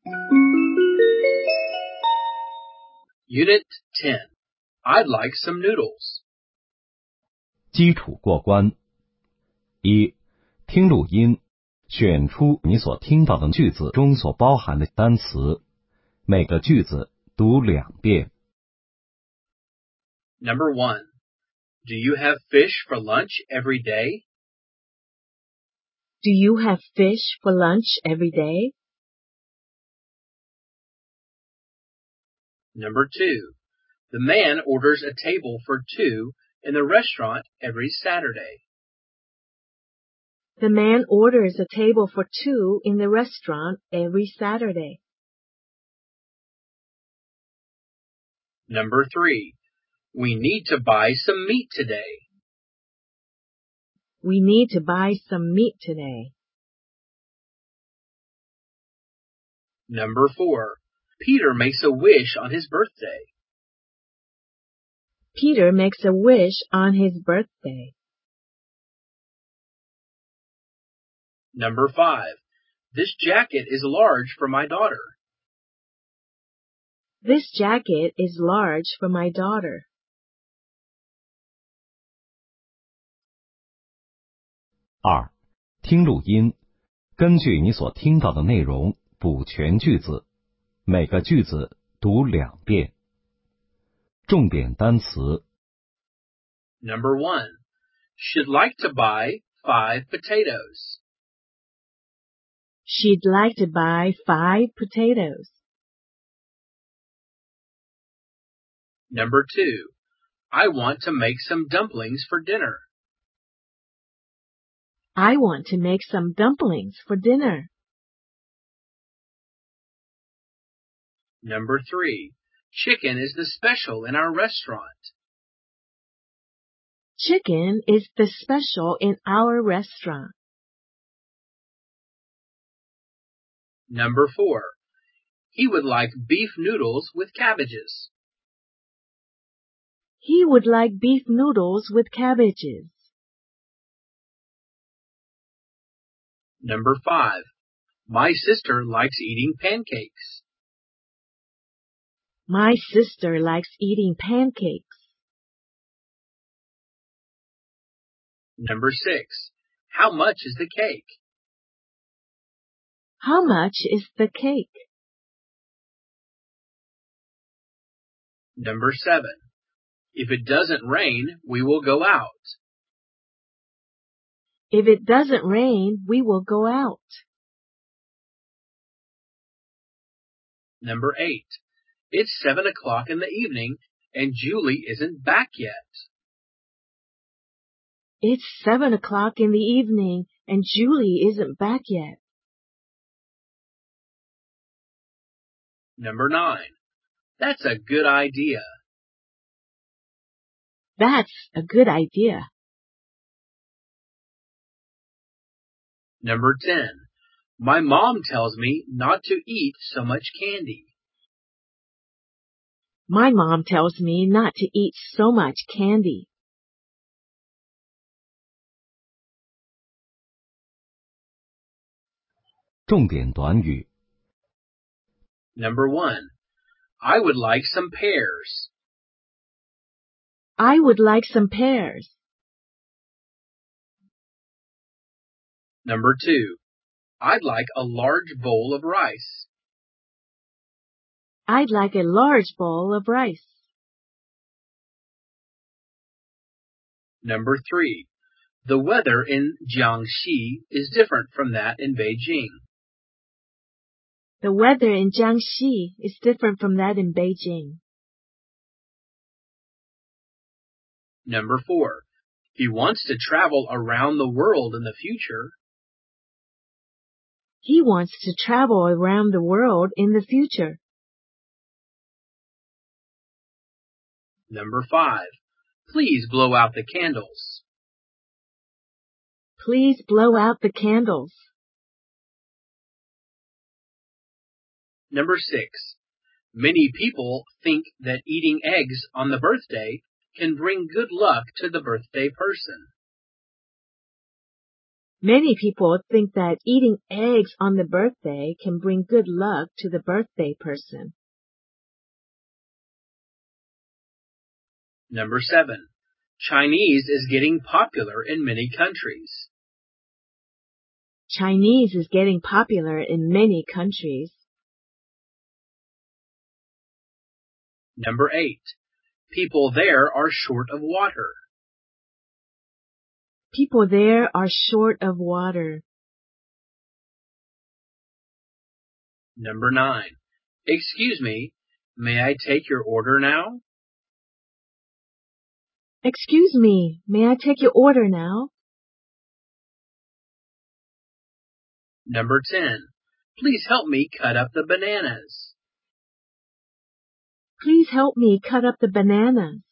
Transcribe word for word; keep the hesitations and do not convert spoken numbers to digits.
Unit ten. I'd like some noodles. 基础过关。一、听录音，选出你所听到的句子中所包含的单词，每个句子读两遍。 Number one. Do you have fish for lunch every day? Do you have fish for lunch every day? Number two. The man orders a table for two in the restaurant every Saturday. The man orders a table for two in the restaurant every Saturday. Number three. We need to buy some meat today. We need to buy some meat today. Number four. Peter makes a wish on his birthday. Peter makes a wish on his birthday. Number five. This jacket is large for my daughter. This jacket is large for my daughter. 二、听录音，根据你所听到的内容补全句子，每个句子读两遍。重点单词。 Number one. She'd like to buy five potatoes. She'd like to buy five potatoes. Number two. I want to make some dumplings for dinner. I want to make some dumplings for dinner. Number three. Chicken is the special in our restaurant. Chicken is the special in our restaurant. Number four. He would like beef noodles with cabbages. He would like beef noodles with cabbages. Number five. My sister likes eating pancakes. My sister likes eating pancakes. Number six. How much is the cake? How much is the cake? Number seven. If it doesn't rain, we will go out. If it doesn't rain, we will go out. Number eight. It's seven o'clock in the evening, and Julie isn't back yet. It's seven o'clock in the evening, and Julie isn't back yet. Number nine. That's a good idea. That's a good idea. Number ten. My mom tells me not to eat so much candy. My mom tells me not to eat so much candy. （重点短语 Number one. I would like some pears. I would like some pears. Number two. I'd like a large bowl of rice. I'd like a large bowl of rice. Number three. The weather in Jiangxi is different from that in Beijing. The weather in Jiangxi is different from that in Beijing. Number four. He wants to travel around the world in the future. He wants to travel around the world in the future. Number five. Please blow out the candles. Please blow out the candles. Number six. Many people think that eating eggs on the birthday can bring good luck to the birthday person. Many people think that eating eggs on the birthday can bring good luck to the birthday person. Number seven. Chinese is getting popular in many countries. Chinese is getting popular in many countries. Number eight. People there are short of water. People there are short of water. Number nine. Excuse me, may I take your order now? Excuse me, may I take your order now? Number ten. Please help me cut up the bananas. Please help me cut up the bananas.